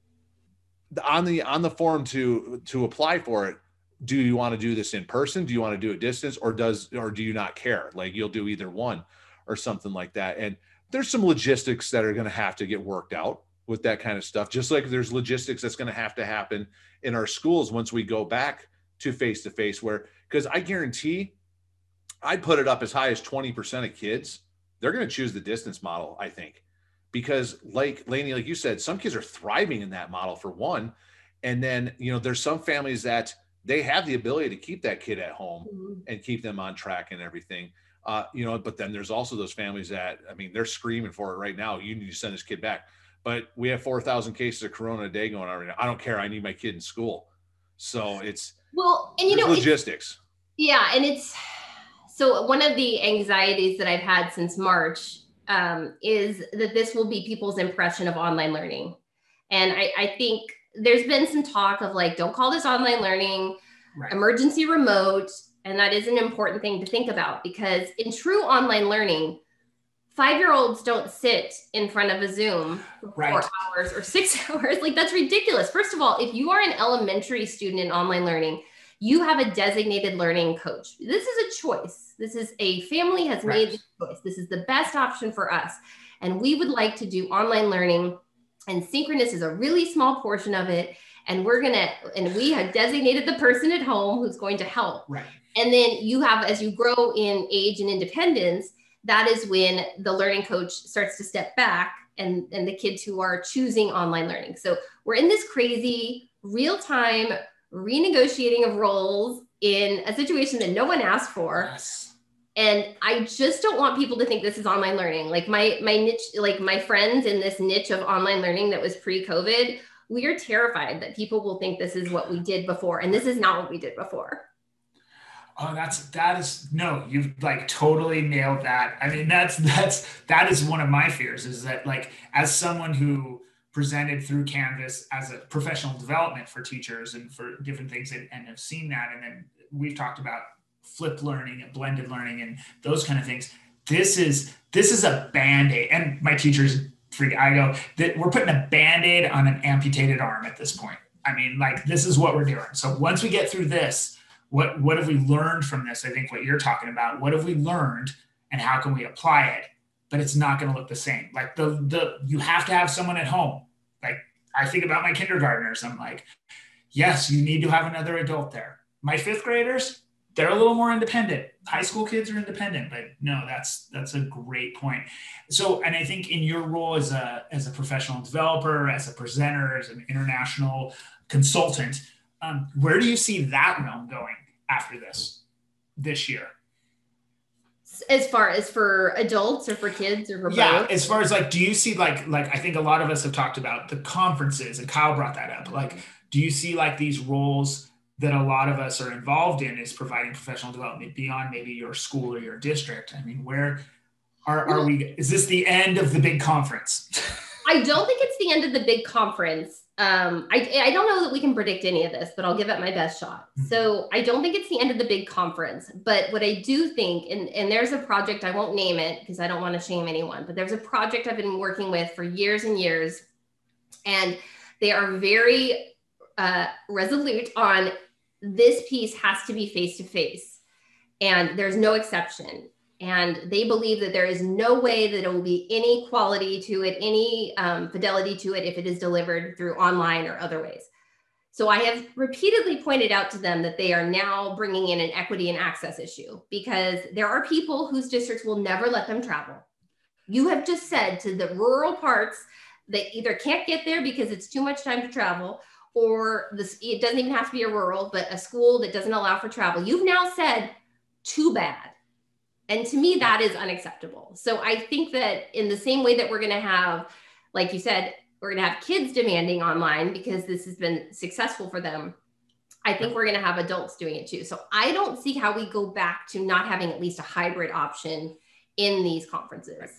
on the on the form to to apply for it, do you want to do this in person? Do you want to do it distance, or does or do you not care? Like you'll do either one or something like that. And there's some logistics that are going to have to get worked out with that kind of stuff. Just like there's logistics that's going to have to happen in our schools once we go back to face to face, where because I guarantee I'd put it up as high as twenty percent of kids, they're going to choose the distance model, I think. Because like Lainey, like you said, some kids are thriving in that model for one. And then, you know, there's some families that they have the ability to keep that kid at home mm-hmm. and keep them on track and everything. Uh, you know, but then there's also those families that, I mean, they're screaming for it right now. You need to send this kid back. But we have four thousand cases of Corona a day going on right now. I don't care. I need my kid in school. So it's, well, and you know, logistics. Yeah. And it's, so one of the anxieties that I've had since March Um, is that this will be people's impression of online learning. And I, I think there's been some talk of like, don't call this online learning, right. emergency remote. And that is an important thing to think about, because in true online learning, five-year-olds don't sit in front of a Zoom for right. four hours or six hours. Like that's ridiculous. First of all, if you are an elementary student in online learning, you have a designated learning coach. This is a choice. This is a family has right. made the choice. This is the best option for us. And we would like to do online learning, and synchronous is a really small portion of it. And we're going to, and we have designated the person at home who's going to help. Right. And then you have, as you grow in age and independence, that is when the learning coach starts to step back and, and the kids who are choosing online learning. So we're in this crazy real-time renegotiating of roles in a situation that no one asked for. Yes. And I just don't want people to think this is online learning. Like my my niche, like my friends in this niche of online learning that was pre-COVID, we are terrified that people will think this is what we did before. And this is not what we did before. Oh, that's, that is, no, you've like totally nailed that. I mean, that's, that's, that is one of my fears, is that like, as someone who presented through Canvas as a professional development for teachers and for different things, and, and have seen that. And then we've talked about flipped learning and blended learning and those kind of things. This is, this is a Band-Aid. And my teachers freak, I go, that we're putting a Band-Aid on an amputated arm at this point. I mean, like, this is what we're doing. So once we get through this, what, what have we learned from this? I think what you're talking about, what have we learned and how can we apply it? But it's not going to look the same. Like the, the, you have to have someone at home. Like I think about my kindergartners. I'm like, yes, you need to have another adult there. My fifth graders, they're a little more independent. High school kids are independent, but no, that's, that's a great point. So, and I think in your role as a, as a professional developer, as a presenter, as an international consultant, um, where do you see that realm going after this, this year? As far as for adults or for kids or for yeah, both? As far as like, do you see like, like, I think a lot of us have talked about the conferences, and Kyle brought that up. Like, do you see like these roles that a lot of us are involved in is providing professional development beyond maybe your school or your district? I mean, where are, are we, is this the end of the big conference? I don't think it's the end of the big conference. Um, I, I don't know that we can predict any of this, but I'll give it my best shot. Mm-hmm. So I don't think it's the end of the big conference, but what I do think, and, and there's a project, I won't name it because I don't want to shame anyone, but there's a project I've been working with for years and years, and they are very uh, resolute on this piece has to be face-to-face, and there's no exception. And they believe that there is no way that it will be any quality to it, any um, fidelity to it if it is delivered through online or other ways. So I have repeatedly pointed out to them that they are now bringing in an equity and access issue, because there are people whose districts will never let them travel. You have just said to the rural parts that either can't get there because it's too much time to travel, or this, it doesn't even have to be a rural, but a school that doesn't allow for travel. You've now said, too bad. And to me, that is unacceptable. So I think that in the same way that we're going to have, like you said, we're going to have kids demanding online because this has been successful for them, I think we're going to have adults doing it too. So I don't see how we go back to not having at least a hybrid option in these conferences.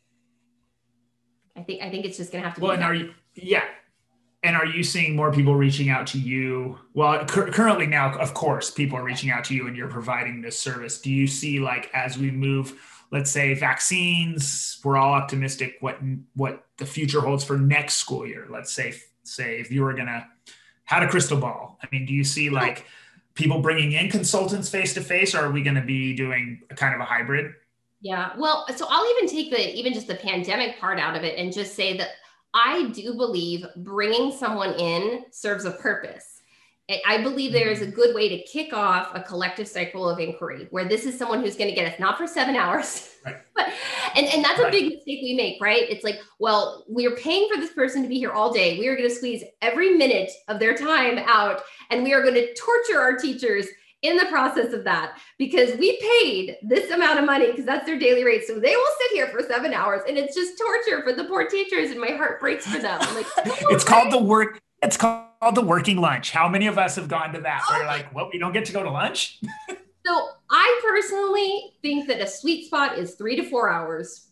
I think I think it's just going to have to well, be. Well, and are you, yeah. And are you seeing more people reaching out to you? Well, cu- currently now, of course, people are reaching out to you and you're providing this service. Do you see, like, as we move, let's say vaccines, we're all optimistic what what the future holds for next school year. Let's say, say if you were going to had a crystal ball. I mean, do you see like people bringing in consultants face-to-face, or are we going to be doing a kind of a hybrid? Yeah, well, so I'll even take the, even just the pandemic part out of it and just say that I do believe bringing someone in serves a purpose. I believe there is a good way to kick off a collective cycle of inquiry where this is someone who's going to get us not for seven hours, right. but, and, and that's right. a big mistake we make, right? It's like, well, we're paying for this person to be here all day. We are going to squeeze every minute of their time out, and we are going to torture our teachers in the process of that, because we paid this amount of money because that's their daily rate. So they will sit here for seven hours and it's just torture for the poor teachers, and my heart breaks for them. I'm like, it's called the work. It's called the working lunch. How many of us have gone to that? Where like, well, we don't get to go to lunch. So I personally think that a sweet spot is three to four hours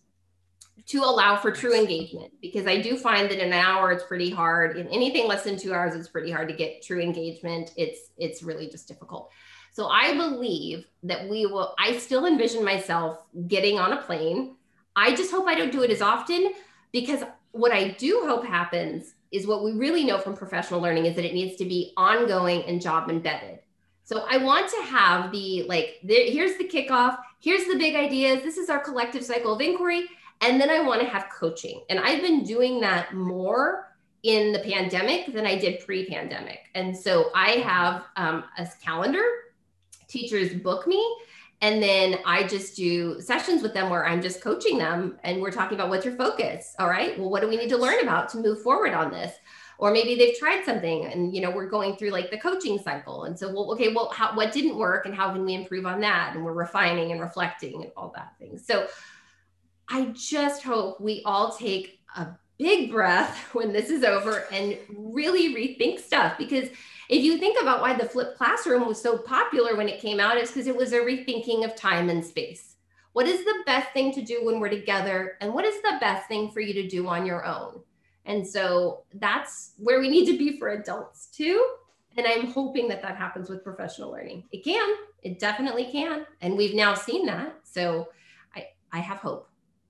to allow for true engagement, because I do find that in an hour, it's pretty hard. In anything less than two hours, it's pretty hard to get true engagement. It's, it's really just difficult. So I believe that we will, I still envision myself getting on a plane. I just hope I don't do it as often, because what I do hope happens is what we really know from professional learning is that it needs to be ongoing and job embedded. So I want to have the, like, there, here's the kickoff, here's the big ideas, this is our collective cycle of inquiry, and then I want to have coaching. And I've been doing that more in the pandemic than I did pre-pandemic. And so I have um, a calendar. Teachers book me, and then I just do sessions with them where I'm just coaching them, and we're talking about what's your focus. All right, well, what do we need to learn about to move forward on this? or maybe they've tried something and, you know, we're going through like the coaching cycle. And so, well, okay, well, how, what didn't work and how can we improve on that? And we're refining and reflecting and all that thing. So I just hope we all take a big breath when this is over and really rethink stuff. Because if you think about why the flipped classroom was so popular when it came out, it's because it was a rethinking of time and space. What is the best thing to do when we're together? And what is the best thing for you to do on your own? And so that's where we need to be for adults too. And I'm hoping that that happens with professional learning. It can, it definitely can. And we've now seen that. So I, I have hope.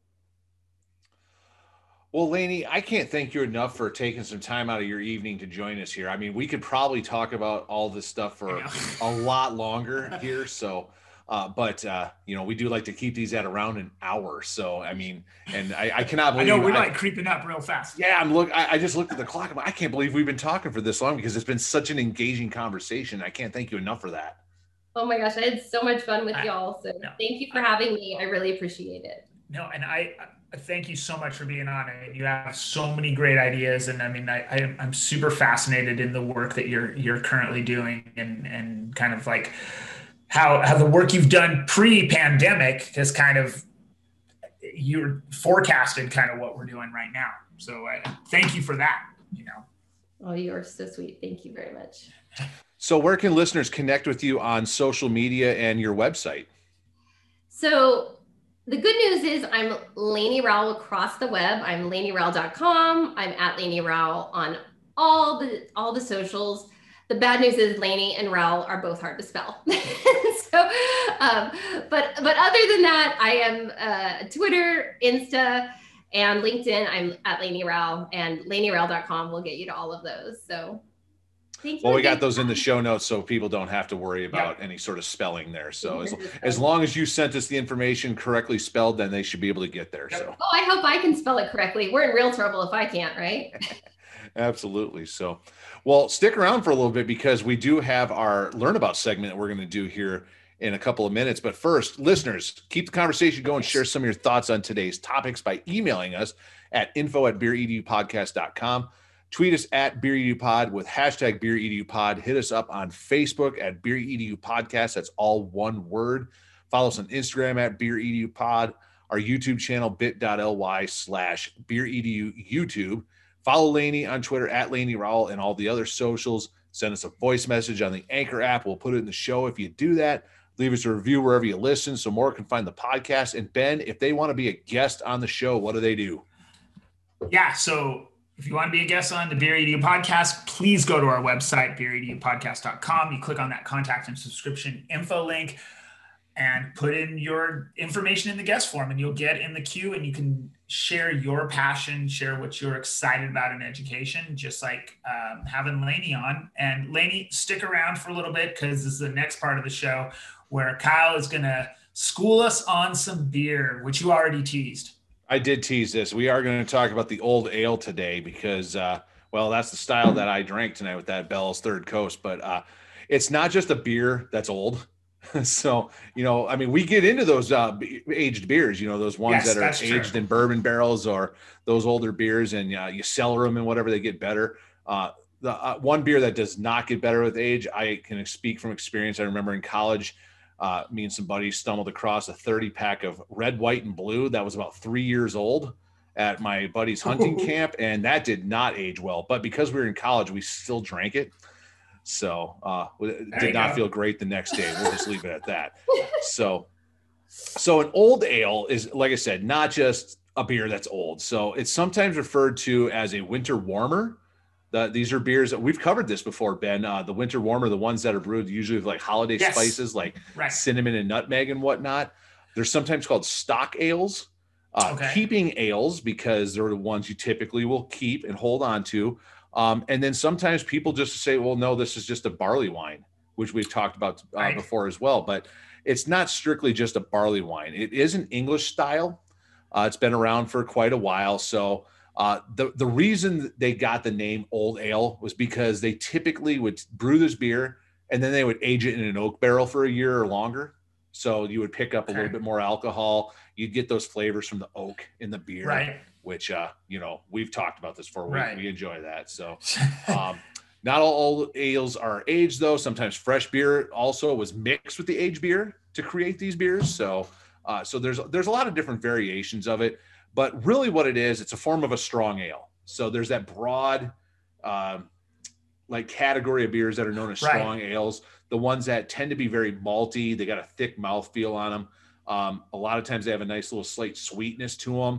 Well, Lainey, I can't thank you enough for taking some time out of your evening to join us here. I mean, we could probably talk about all this stuff for a lot longer here. So, uh, but, uh, you know, we do like to keep these at around an hour. So, I mean, and I, I cannot believe. I know we're I, like creeping up real fast. Yeah, I'm look. I, I just looked at the clock. I'm like, I can't believe we've been talking for this long because it's been such an engaging conversation. I can't thank you enough for that. Oh my gosh, I had so much fun with I, y'all. So no, thank you for having me. I really appreciate it. No, and I, I thank you so much for being on it. You have so many great ideas, and I mean, I, I I'm super fascinated in the work that you're you're currently doing, and and kind of like how how the work you've done pre-pandemic has kind of you're forecasted kind of what we're doing right now. So I thank you for that. You know. Oh, you are so sweet. Thank you very much. So where can listeners connect with you on social media and your website? So the good news is I'm Lainey Rowell across the web. I'm lainey rowell dot com. I'm at Lainey Rowell on all the all the socials. The bad news is Lainey and Rowell are both hard to spell. so, um, but but other than that, I am uh, Twitter, Insta, and LinkedIn. I'm at Lainey Rowell, and lainey rowell dot com will get you to all of those. So. Well, we got those in the show notes so people don't have to worry about yeah. any sort of spelling there. So as, as long as you sent us the information correctly spelled, then they should be able to get there. So oh, I hope I can spell it correctly. We're in real trouble if I can't, right? Absolutely. So, well, stick around for a little bit because we do have our Learn About segment that we're going to do here in a couple of minutes. But first, listeners, keep the conversation going. Share some of your thoughts on today's topics by emailing us at info at beer edu podcast dot com. Tweet us at BeerEduPod with hashtag BeerEduPod. Hit us up on Facebook at BeerEdu Podcast. That's all one word. Follow us on Instagram at BeerEduPod. Our YouTube channel, bit.ly slash BeerEdu YouTube. Follow Lainey on Twitter at Lainey Rowell and all the other socials. Send us a voice message on the Anchor app. We'll put it in the show. If you do that, leave us a review wherever you listen so more can find the podcast. And Ben, if they want to be a guest on the show, what do they do? Yeah, so if you want to be a guest on the Beer Edu podcast, please go to our website, beer edu podcast dot com. You click on that contact and subscription info link and put in your information in the guest form and you'll get in the queue and you can share your passion, share what you're excited about in education, just like um, having Lainey on. And Lainey, stick around for a little bit because this is the next part of the show where Kyle is going to school us on some beer, which you already teased. I did tease this. We are going to talk about the old ale today because, uh, well, that's the style that I drank tonight with that Bell's Third Coast. But uh, it's not just a beer that's old. So, you know, I mean, we get into those uh, aged beers, you know, those ones yes, that are aged true. in bourbon barrels or those older beers, and uh, you cellar them and whatever, they get better. Uh, the uh, one beer that does not get better with age, I can speak from experience. I remember in college, Uh, me and some buddies stumbled across a thirty pack of red, white, and blue that was about three years old at my buddy's hunting camp. And that did not age well, but because we were in college, we still drank it. So uh, it did not go. feel great the next day. We'll just leave it at that. So, so an old ale is, like I said, not just a beer that's old. So it's sometimes referred to as a winter warmer. The, these are beers that we've covered this before, Ben. Uh, the winter warmer, the ones that are brewed usually with like holiday yes. spices, like right. cinnamon and nutmeg and whatnot. They're sometimes called stock ales, uh, okay. keeping ales, because they're the ones you typically will keep and hold on to. Um, and then sometimes people just say, well, no, this is just a barley wine, which we've talked about uh, right. before as well. But it's not strictly just a barley wine. It is an English style. Uh, it's been around for quite a while. So Uh, the, the reason they got the name Old Ale was because they typically would brew this beer and then they would age it in an oak barrel for a year or longer. So you would pick up a Okay. little bit more alcohol. You'd get those flavors from the oak in the beer, Right. which, uh, you know, we've talked about this before. We, Right. we enjoy that. So um, not all old ales are aged, though. Sometimes fresh beer also was mixed with the aged beer to create these beers. So uh, so there's there's a lot of different variations of it. But really what it is, it's a form of a strong ale. So there's that broad um, like category of beers that are known as Right. strong ales, the ones that tend to be very malty. They got a thick mouthfeel on them. Um, a lot of times they have a nice little slight sweetness to them.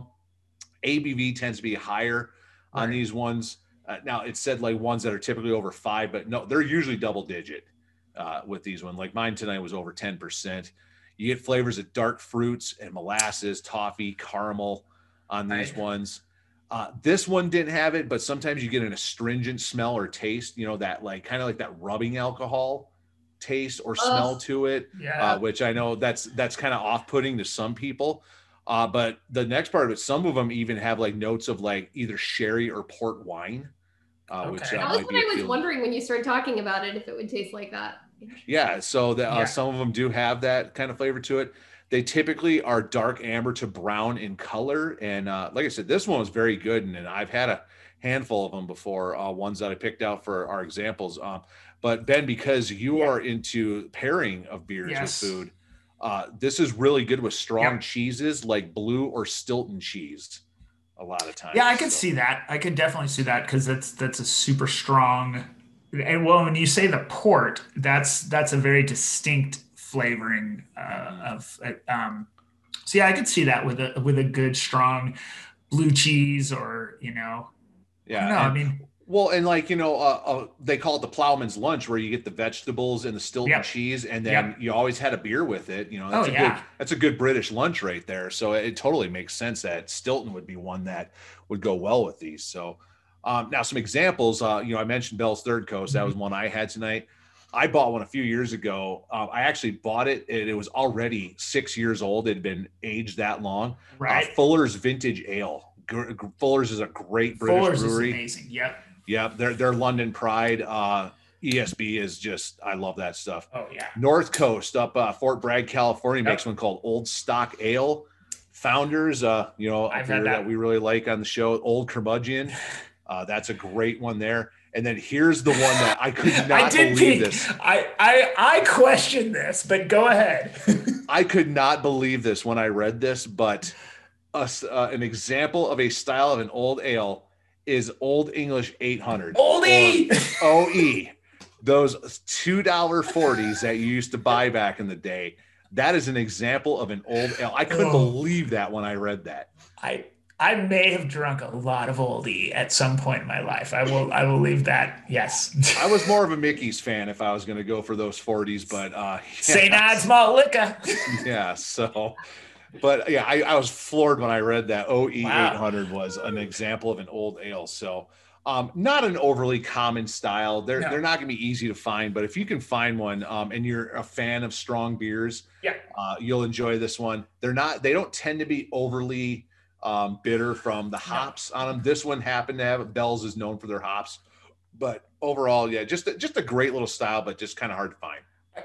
A B V tends to be higher on Right. these ones. Uh, now it said like ones that are typically over five, but no, they're usually double digit uh, with these ones. Like mine tonight was over ten percent. You get flavors of dark fruits and molasses, toffee, caramel on these Right. ones. Uh, this one didn't have it, but sometimes you get an astringent smell or taste, you know, that like kind of like that rubbing alcohol taste or smell Oh. to it, Yeah. uh, which I know that's that's kind of off-putting to some people. Uh, but the next part of it, some of them even have like notes of like either sherry or port wine, uh, which Okay. uh, That was might what be I was appealing. wondering when you started talking about it, if it would taste like that. Yeah, so the, uh, Yeah. some of them do have that kind of flavor to it. They typically are dark amber to brown in color, and uh, like I said, this one was very good, and, and I've had a handful of them before, uh, ones that I picked out for our examples. Um, but Ben, because you Yeah. are into pairing of beers Yes. with food, uh, this is really good with strong Yep. cheeses like blue or Stilton cheese. A lot of times, Yeah, I could so. see that. I could definitely see that because that's that's a super strong. And well, when you say the port, that's that's a very distinct flavoring uh, of. uh, Um, so yeah, I could see that with a with a good strong blue cheese, or you know, Yeah, no, I and mean, well, and like you know, uh, uh, they call it the plowman's lunch, where you get the vegetables and the Stilton Yep. cheese, and then Yep. you always had a beer with it. You know, that's Oh, a yeah. good that's a good British lunch right there. So it totally makes sense that Stilton would be one that would go well with these. So um, now some examples. Uh, you know, I mentioned Bell's Third Coast. That Mm-hmm. was one I had tonight. I bought one a few years ago. Um, I actually bought it, and it was already six years old. It had been aged that long. right? Uh, Fuller's Vintage Ale. Gr- Gr- Fuller's is a great British Fuller's brewery. is amazing. Yep. Yeah, they're they're London Pride. Uh, E S B is just I love that stuff. Oh yeah. North Coast up uh, Fort Bragg, California Yep. makes one called Old Stock Ale. Founders, uh, you know, a I've beer had that. that. we really like on the show, Old Curmudgeon. Uh, that's a great one there. And then here's the one that I could I not did believe peek. this. I I I question this, but go ahead. I could not believe this when I read this, but a s uh, an example of a style of an old ale is Old English eight hundred. Oldie. or O E. Those two dollar forties that you used to buy back in the day. That is an example of an old ale. I couldn't Oh. believe that when I read that. I I may have drunk a lot of oldie at some point in my life. I will I will leave that. Yes. I was more of a Mickey's fan if I was going to go for those forties, but uh, Saint yeah, Ides malt liquor. yeah. So, but yeah, I, I was floored when I read that O E Wow. eight hundred was an example of an old ale. So, um, not an overly common style. They're No. they're not going to be easy to find, but if you can find one, um, and you're a fan of strong beers, Yeah. uh, you'll enjoy this one. They're not. They don't tend to be overly um, bitter from the hops on them. This one happened to have Bell's is known for their hops, but overall, yeah, just a, just a great little style, but just kind of hard to find.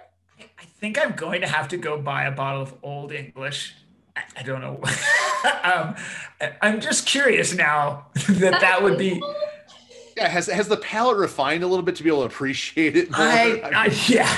I think I'm going to have to go buy a bottle of Old English. I, I don't know. um, I- I'm just curious now that that would be. Yeah, has has the palate refined a little bit to be able to appreciate it more? I, I I mean, yeah.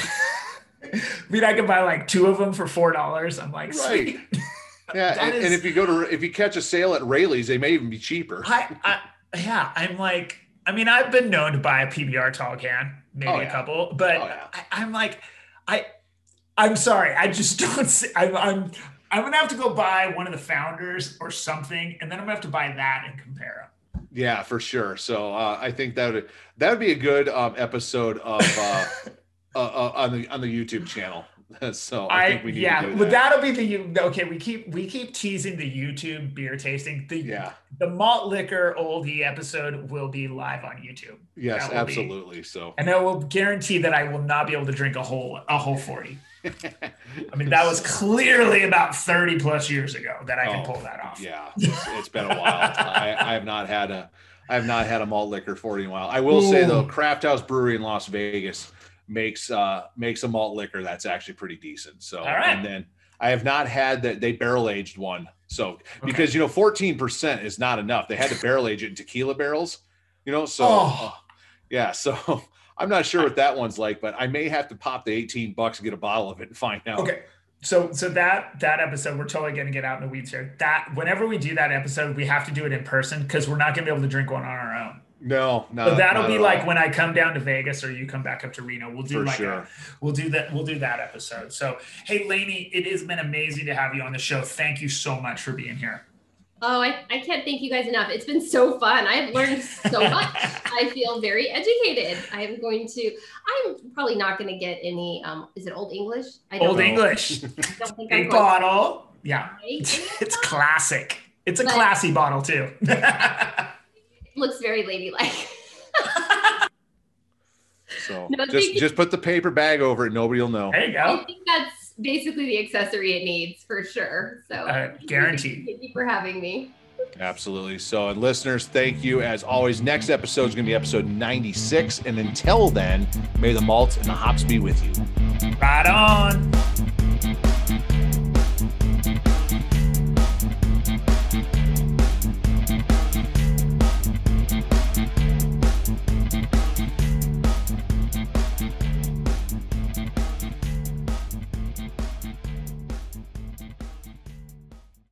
I mean, I could buy like two of them for four dollars. I'm like, Right. sweet. yeah, that and, and is- if you go to if you catch a sale at Rayleigh's, they may even be cheaper. I, I yeah, I'm like, I mean, I've been known to buy a P B R tall can, maybe Oh, a yeah. couple, but Oh, yeah. I, I'm like, I, I'm sorry, I just don't see. I'm, I'm, I'm gonna have to go buy one of the founders or something, and then I'm gonna have to buy that and compare them. Yeah, for sure. So uh, I think that would that would be a good um, episode of uh, uh, uh, on the on the YouTube channel. So I, I, think we need yeah, to do but that. that'll be the you. Okay, we keep we keep teasing the YouTube beer tasting. The Yeah. the malt liquor oldie episode will be live on YouTube. Yes, that will be- absolutely. So And I will guarantee that I will not be able to drink a whole a whole forty. I mean, that was clearly about thirty plus years ago that I can Oh, pull that off. Yeah, it's, it's been a while. I, I have not had a I have not had a malt liquor forty in a while. I will say though, Ooh. Craft House Brewery in Las Vegas, makes uh, makes a malt liquor that's actually pretty decent. So, All right. and then I have not had that. They barrel aged one. So because, okay. you know, fourteen percent is not enough. They had to barrel age it in tequila barrels, you know, so oh. uh, yeah. So I'm not sure what that one's like, but I may have to pop the eighteen bucks and get a bottle of it and find out. Okay. So, so that, that episode, we're totally going to get out in the weeds here. That whenever we do that episode, we have to do it in person because we're not going to be able to drink one on our own. No, no. So that'll be like all. When I come down to Vegas or you come back up to Reno, we'll do For like sure. a, we'll do that. We'll do that episode. So, hey, Lainey, it has been amazing to have you on the show. Thank you so much for being here. Oh, I, I can't thank you guys enough. It's been so fun. I've learned so much. I feel very educated. I'm going to, I'm probably not going to get any, um, is it Old English? I don't Old know. English. I don't think Big bottle. To. Yeah. It's classic. It's a but classy bottle too. It looks very ladylike. So no, just, just put the paper bag over it. Nobody will know. There you go. I think that's basically the accessory it needs for sure. So uh, guaranteed. Thank you for having me. Absolutely. So, and listeners, thank you as always. Next episode is going to be episode ninety-six. And until then, may the malts and the hops be with you. Right on.